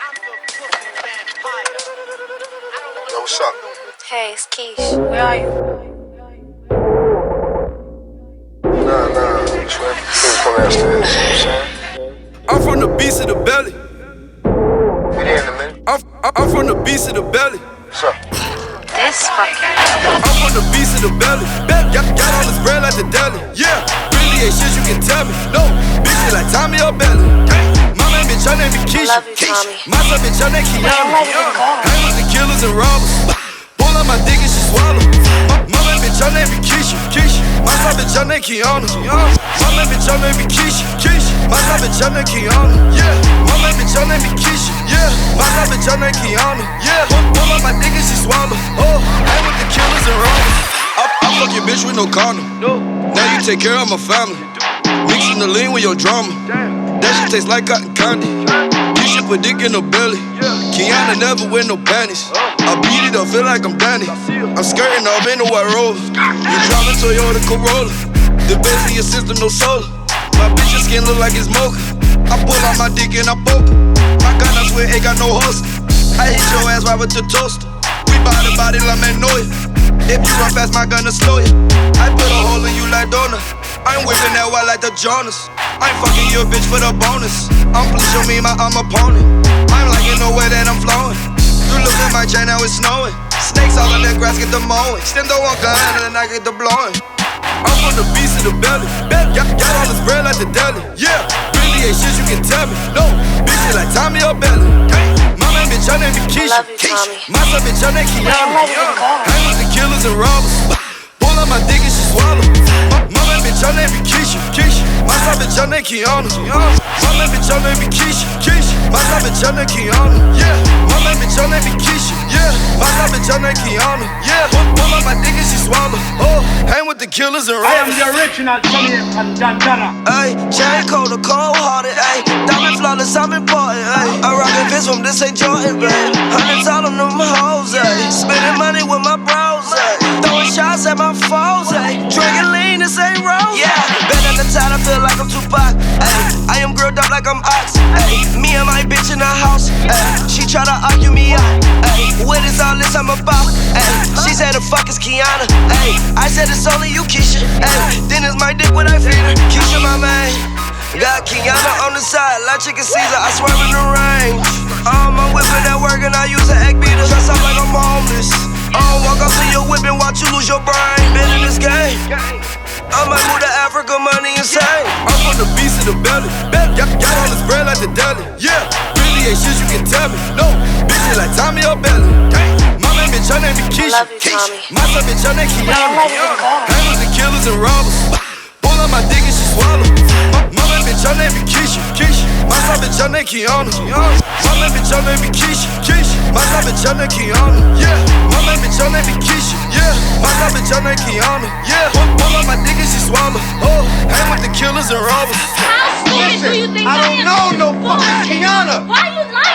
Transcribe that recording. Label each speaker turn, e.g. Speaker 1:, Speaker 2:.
Speaker 1: Yo, what's up?
Speaker 2: Hey, it's Keish. Where are you?
Speaker 1: Nah, Trip. Come downstairs. You know what I'm saying?
Speaker 3: I'm from the beast of the belly.
Speaker 1: Be there in a minute.
Speaker 3: I'm from the beast of the belly.
Speaker 1: What's up?
Speaker 2: This fucking.
Speaker 3: I'm from the beast of the belly. Got all this bread like the deli. Yeah, really ain't shit you can tell me. No, bitch, you like Tommy or Belly. My man bitch, her name be Keisha.
Speaker 2: Love you, Tommy.
Speaker 3: My son bitch, her name Kiana.
Speaker 2: I'm ready to go.
Speaker 3: Hang with the killers and robbers. Pull out my dick and she swallow. My man bitch, her name be Keisha. My son bitch, her name Kiana. My man bitch, her name be Keisha. My son bitch, her name Kiana. Yeah, my man bitch, her name be Keisha. Yeah, my son bitch, her name Kiana. Yeah, pull out my dick and she swallow. Oh, hang with the killers and robbers. I fuck your bitch with no condom. Now you take care of my family. Mixing the lean with your drama. That shit tastes like cotton candy. You should put dick in her belly. Kiana never wear no panties. I beat it up, feel like I'm Danny. I'm skirting off in the white rover. You driving Toyota Corolla. The best in your system, no solar. My bitch's skin look like it's mocha. I pull out my dick and I poke her. My gun, I swear, ain't got no holster. I hit your ass right with your toaster. We body like Magnolia. If you run fast, my gun'll slow you. I put a hole in you like donut. I'm whipping that white like the Jonas. I'm fucking your bitch for the bonus. I'm please show me I'm opponent. I'm liking the way that I'm flowing. You look at my chain, now it's snowing. Snakes all in the grass, get the mowing. Stand the one gun and then I get the blowing. I'm from the beast of the belly. Got all this bread like the deli. Yeah, really ain't shit you can tell me. No, bitch, you like Tommy or Belly. My man bitch, her name be Keisha.
Speaker 2: Love you, Tommy.
Speaker 3: My son bitch, her name Kiana.
Speaker 2: I'm ready to go.
Speaker 3: Hang with the killers and robbers. Pull out my dick and she swallow. My man bitch, her name be Keisha. My son bitch, her name Kiana. My man bitch, her name be Keisha. My son bitch, her name Kiana. Yeah, my man bitch, her name be Keisha. Yeah, my son bitch, her name Kiana. Yeah, pull out my dick and she swallow. Oh, hang with the killers and robbers.
Speaker 4: I am the original Tommy and Dandana.
Speaker 5: Ayy, chain cold, cold hearted, ayy. Diamond flawless, I'm important, ayy. I rock a Vince from this ain't Jordan, babe. Hundreds all on them hoes, ayy. Spending money with my bros, ayy. Throwing shots at my foes, ayy. Drinking lean, this ain't rose. Yeah, been at the time, I feel like I'm Tupac, ayy. I am grilled up like I'm Ox, ayy. Me and my bitch in the house, ayy. She try to argue me out, ayy. What is all this I'm about, ayy? She said the fuck is Kiana, ayy. I said it's only you, Keisha, ayy. Then it's my dick when I feed her. Keisha, my man. Got Kiana on the side, like Chicken Caesar, I swerve in the range. I'm whipping that work and I use an egg beater. Dress up like I'm homeless. Walk up to your whip and watch you lose your brain. Been in this game. I might move to Africa, money insane.
Speaker 3: I'm from the beast of the belly. Got all this bread like the deli. Yeah, really ain't shit you can tell me. No, bitch, you like Tommy or Belly. My man bitch, her name be Keisha.
Speaker 2: Love you, Tommy.
Speaker 3: My son bitch, her name Kiana.
Speaker 2: I'm ready to go.
Speaker 3: Hang with the killers and robbers. Pull out my dick and she swallow. My man bitch, her name be Keisha. My son bitch, her name Kiana. My man bitch, her name be Keisha. My son bitch, her name Kiana. Yeah, my man bitch, her name be Keisha. Yeah, my son bitch, her name Kiana. Yeah, pull out my dick and she swallow. Oh, hang with the killers and robbers.
Speaker 6: How stupid do you think
Speaker 4: I don't know no fucking Kiana.
Speaker 6: Why you lying?